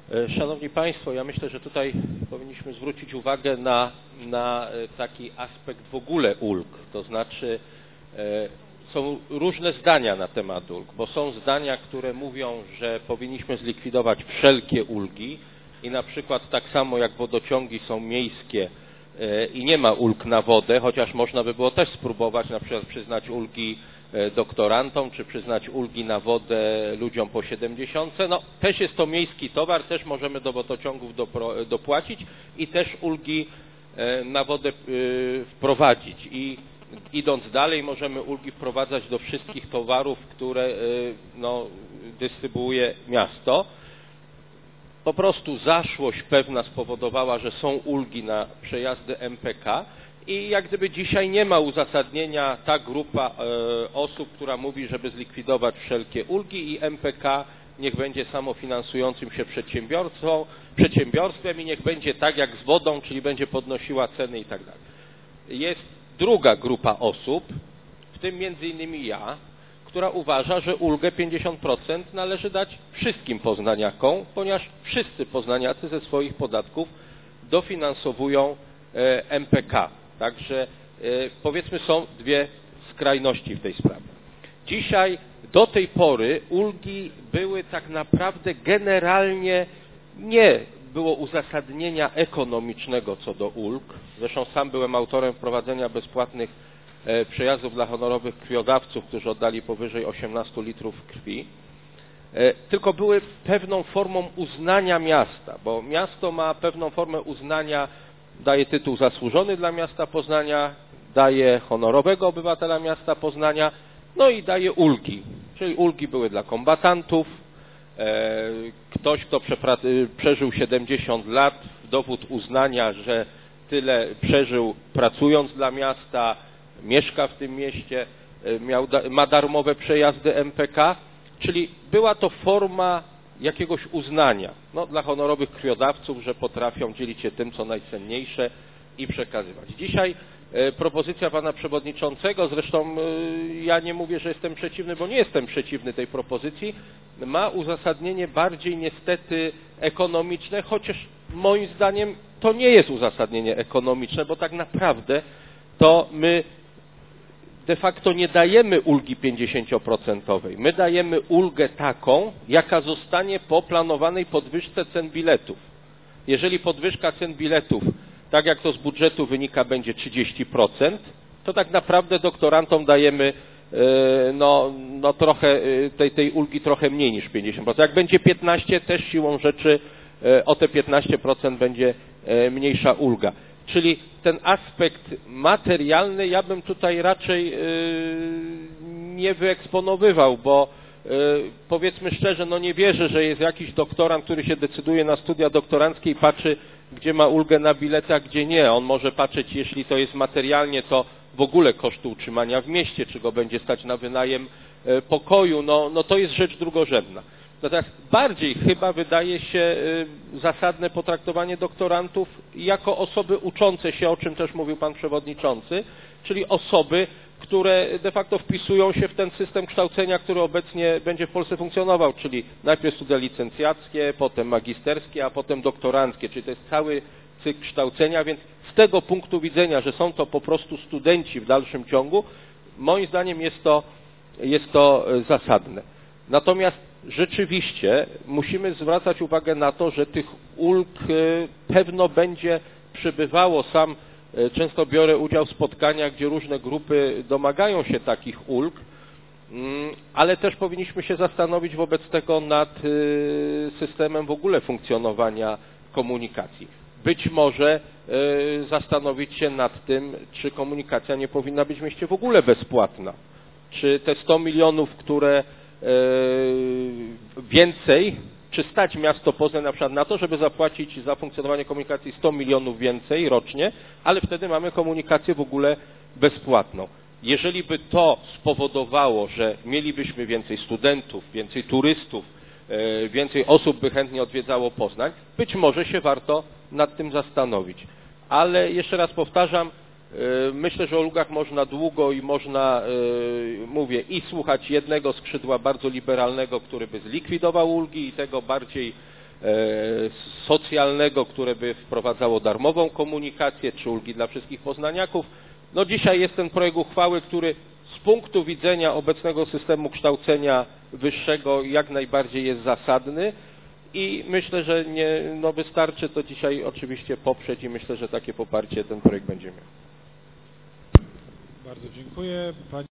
Szanowni Państwo, ja myślę, że tutaj powinniśmy zwrócić uwagę na taki aspekt w ogóle ulg, to znaczy są różne zdania na temat ulg, bo są zdania, które mówią, że powinniśmy zlikwidować wszelkie ulgi i na przykład tak samo jak wodociągi są miejskie i nie ma ulg na wodę, chociaż można by było też spróbować na przykład przyznać ulgi doktorantom, czy przyznać ulgi na wodę ludziom po 70. No, też jest to miejski towar, też możemy do wodociągów dopłacić i też ulgi na wodę wprowadzić. I idąc dalej, możemy ulgi wprowadzać do wszystkich towarów, które dystrybuuje miasto. Po prostu zaszłość pewna spowodowała, że są ulgi na przejazdy MPK i jak gdyby dzisiaj nie ma uzasadnienia ta grupa osób, która mówi, żeby zlikwidować wszelkie ulgi i MPK niech będzie samofinansującym się przedsiębiorstwem i niech będzie tak jak z wodą, czyli będzie podnosiła ceny i tak dalej. Jest druga grupa osób, w tym między innymi ja, która uważa, że ulgę 50% należy dać wszystkim poznaniakom, ponieważ wszyscy poznaniacy ze swoich podatków dofinansowują MPK. Także powiedzmy są dwie skrajności w tej sprawie. Dzisiaj do tej pory ulgi były tak naprawdę generalnie nie było uzasadnienia ekonomicznego co do ulg. Zresztą sam byłem autorem wprowadzenia bezpłatnych przejazdów dla honorowych krwiodawców, którzy oddali powyżej 18 litrów krwi, tylko były pewną formą uznania miasta, bo miasto ma pewną formę uznania, daje tytuł zasłużony dla miasta Poznania, daje honorowego obywatela miasta Poznania, no i daje ulgi, czyli ulgi były dla kombatantów, ktoś, kto przeżył 70 lat, dowód uznania, że tyle przeżył pracując dla miasta, mieszka w tym mieście, ma darmowe przejazdy MPK, czyli była to forma jakiegoś uznania dla honorowych krwiodawców, że potrafią dzielić się tym, co najcenniejsze i przekazywać. Dzisiaj propozycja pana przewodniczącego, zresztą ja nie mówię, że jestem przeciwny, bo nie jestem przeciwny tej propozycji, ma uzasadnienie bardziej niestety ekonomiczne, chociaż moim zdaniem to nie jest uzasadnienie ekonomiczne, bo tak naprawdę to my de facto nie dajemy ulgi 50%. My dajemy ulgę taką, jaka zostanie po planowanej podwyżce cen biletów. Jeżeli podwyżka cen biletów, tak jak to z budżetu wynika, będzie 30%, to tak naprawdę doktorantom dajemy trochę tej ulgi trochę mniej niż 50%. Jak będzie 15%, też siłą rzeczy o te 15% będzie mniejsza ulga. Czyli ten aspekt materialny ja bym tutaj raczej nie wyeksponowywał, bo powiedzmy szczerze, nie wierzę, że jest jakiś doktorant, który się decyduje na studia doktoranckie i patrzy, gdzie ma ulgę na bilety, a gdzie nie. On może patrzeć, jeśli to jest materialnie, to w ogóle kosztu utrzymania w mieście, czy go będzie stać na wynajem pokoju, to jest rzecz drugorzędna. Natomiast bardziej chyba wydaje się zasadne potraktowanie doktorantów jako osoby uczące się, o czym też mówił pan przewodniczący, czyli osoby, które de facto wpisują się w ten system kształcenia, który obecnie będzie w Polsce funkcjonował, czyli najpierw studia licencjackie, potem magisterskie, a potem doktoranckie, czyli to jest cały cykl kształcenia, więc z tego punktu widzenia, że są to po prostu studenci w dalszym ciągu, moim zdaniem jest to zasadne. Natomiast rzeczywiście musimy zwracać uwagę na to, że tych ulg pewno będzie przybywało. Sam często biorę udział w spotkaniach, gdzie różne grupy domagają się takich ulg, ale też powinniśmy się zastanowić wobec tego nad systemem w ogóle funkcjonowania komunikacji. Być może zastanowić się nad tym, czy komunikacja nie powinna być w mieście w ogóle bezpłatna. Czy te 100 milionów, które więcej, czy stać miasto Poznań na przykład na to, żeby zapłacić za funkcjonowanie komunikacji 100 milionów więcej rocznie, ale wtedy mamy komunikację w ogóle bezpłatną. Jeżeli by to spowodowało, że mielibyśmy więcej studentów, więcej turystów, więcej osób by chętnie odwiedzało Poznań, być może się warto nad tym zastanowić. Ale jeszcze raz powtarzam, myślę, że o ulgach można długo i można, mówię, i słuchać jednego skrzydła bardzo liberalnego, który by zlikwidował ulgi, i tego bardziej socjalnego, które by wprowadzało darmową komunikację, czy ulgi dla wszystkich poznaniaków. No dzisiaj jest ten projekt uchwały, który z punktu widzenia obecnego systemu kształcenia wyższego jak najbardziej jest zasadny i myślę, że wystarczy to dzisiaj oczywiście poprzeć i myślę, że takie poparcie ten projekt będzie miał. Bardzo dziękuję.